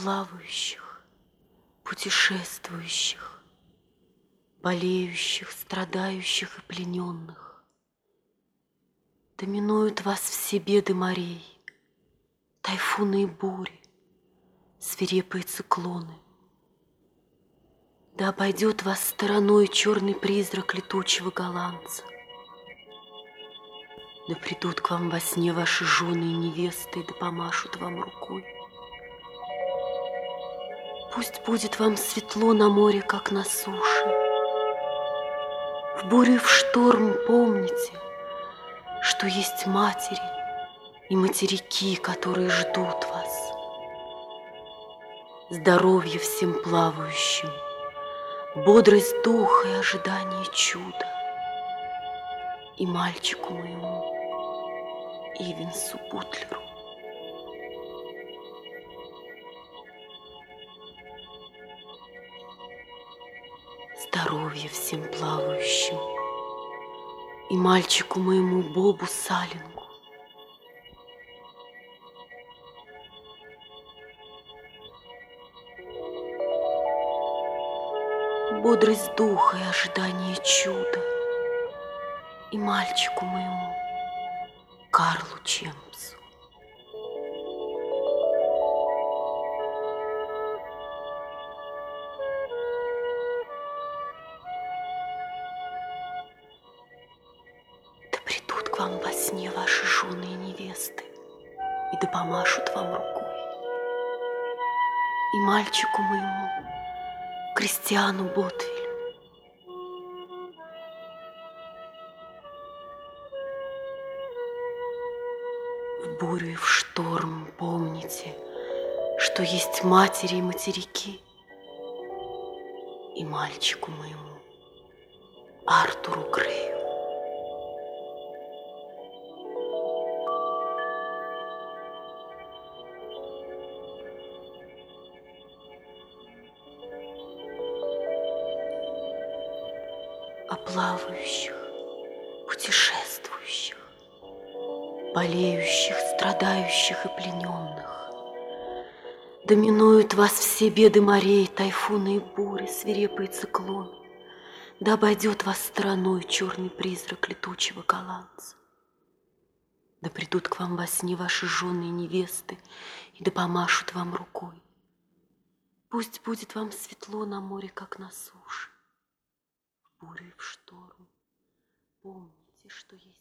плавающих, путешествующих, болеющих, страдающих и плененных. Да минуют вас все беды морей, тайфуны и бури, свирепые циклоны. Да обойдет вас стороной черный призрак летучего голландца. Да придут к вам во сне ваши жены и невесты, да помашут вам рукой. Пусть будет вам светло на море, как на суше. В бурю и в шторм помните, что есть матери и материки, которые ждут вас. Здоровье всем плавающим, бодрость духа и ожидание чуда. И мальчику моему, Ивенсу Бутлеру. Здоровье всем плавающим, и мальчику моему Бобу Саллингу. Бодрость духа и ожидание чуда, и мальчику моему Карлу Чемпсу. Да придут к вам во сне ваши жены и невесты, и да помашут вам рукой. И мальчику моему Кристиану Ботвилю. В бурю и в шторм помните, что есть матери и материки. И мальчику моему Артуру Грею. О плавающих, путешествующих, болеющих, страдающих и плененных. Да минуют вас все беды морей, тайфуны и бури, свирепые циклоны. Да обойдет вас стороной черный призрак летучего голландца. Да придут к вам во сне ваши жены и невесты, и да помашут вам рукой. Пусть будет вам светло на море, как на суше. В бурю и в шторм помните, что есть